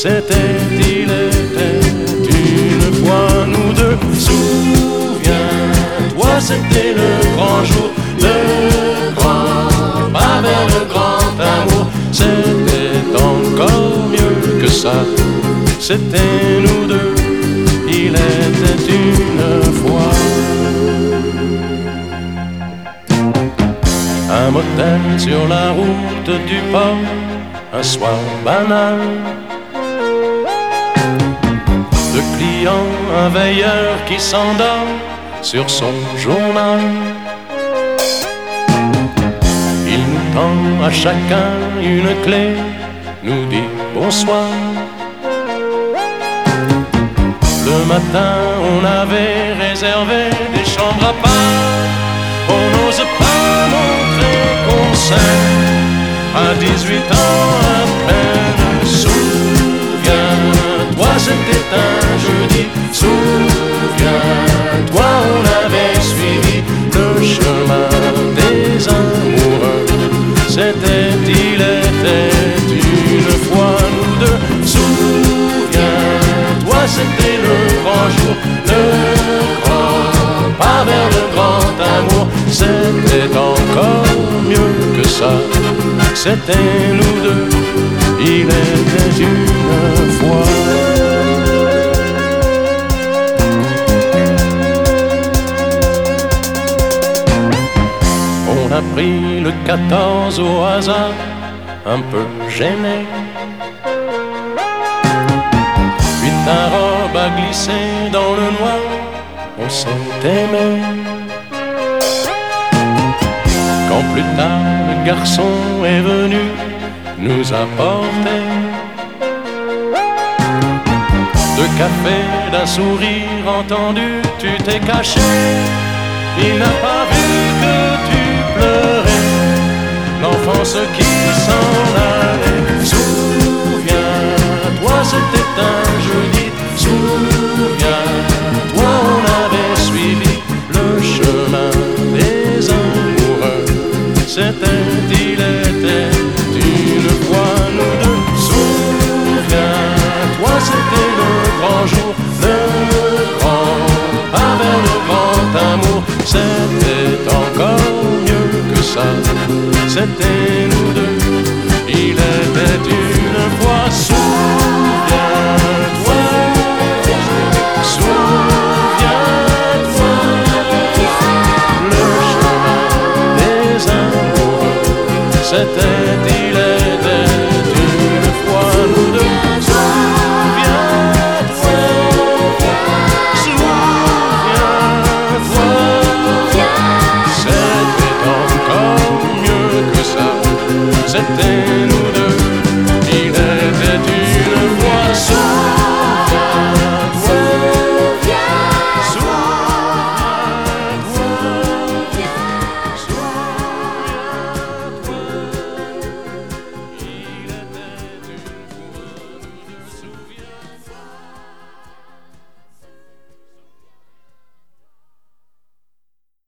C'était, il était une fois nous deux. Souviens-toi, c'était le grand jour, le grand pas vers le grand amour. C'était encore mieux que ça. C'était nous deux, il était une fois. Un motel sur la route du port, un soir banal. Deux clients, un veilleur qui s'endort sur son journal. Il nous tend à chacun une clé, nous dit bonsoir. Le matin, on avait réservé des chambres à part. On n'ose pas montrer qu'on s'aime à 18 ans à peine. Souviens-toi, c'était un jeudi. Souviens-toi, on avait suivi le chemin des amoureux. C'était, il était une fois nous deux. Souviens-toi, c'était le grand jour, le grand pas vers le grand amour. C'était encore mieux que ça. C'était nous deux, il était une fois. On a pris le 14 au hasard, un peu gêné. Puis ta robe a glissé dans le noir, on s'est aimé. Quand plus tard le garçon est venu nous apporter deux cafés, d'un sourire entendu, tu t'es caché. Il n'a pas vu que tu pleurais, l'enfance qui s'en allait. Souviens-toi, c'était un jeudi. Souviens-toi, on avait suivi le chemin des amoureux. C'était, il était une fois nous deux. Souviens-toi, c'était le grand jour, le grand pas vers le grand amour. C'était encore mieux que ça. C'était nous deux, il était une fois. Souviens-toi, souviens-toi, le chemin des amoureux. C'était